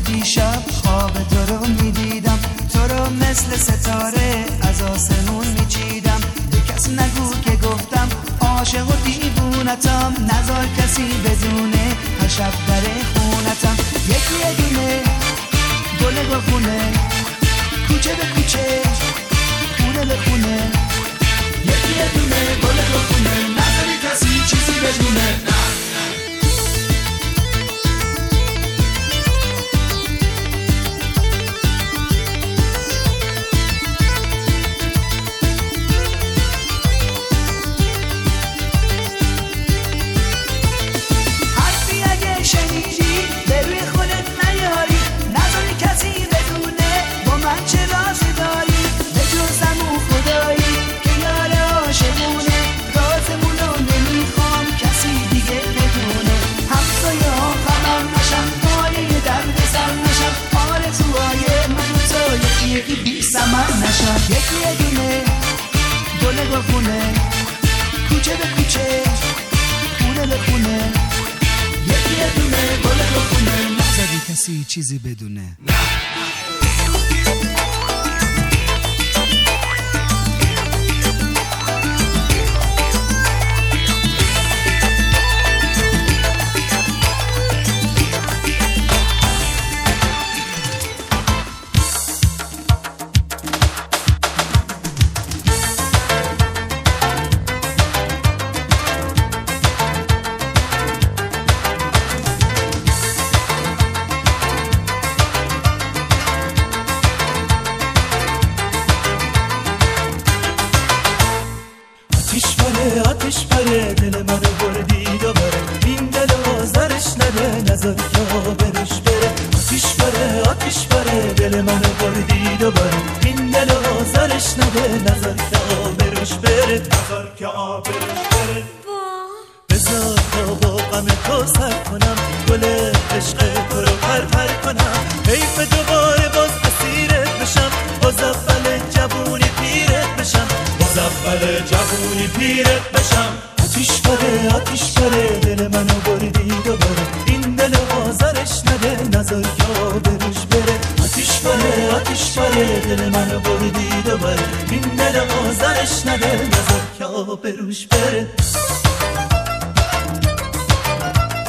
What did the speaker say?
دیشب خواب تو رو میدیدم، تو رو مثل ستاره از آسمون میچیدم. به کس نگو که گفتم عاشق و دیوونتم، نذار کسی بدونه هر شب در خونتم. یکی دونه گل گلخونه، کوچه به کوچه خونه به خونه. یکی دونه گل گلخونه، نذاری کسی چیزی بدونه. یکی دونه گل گلخونه، کوچه به کوچه خونه به خونه. یکی دونه گل گلخونه، نذاری کسی چیزی بدونه. آتش پره دل منو بردی دوباره، این دل آزارش نده نذار که آبروش بره. آتش پره دل منو بردی دوباره، این دل آزارش نده نذار که آبروش بره. بذار تا با غم تو سر کنم، گل عشق تو رو پر کنم. حیف دوباره باز اسیرت بشم، باز اول جوونی پیرت بشم. آتش پره دل منو بردی دوباره، این دل آزارش نده نذار که آبروش بره. آتش پره دل منو بردی دوباره، این دل آزارش نده نذار که آبروش بره.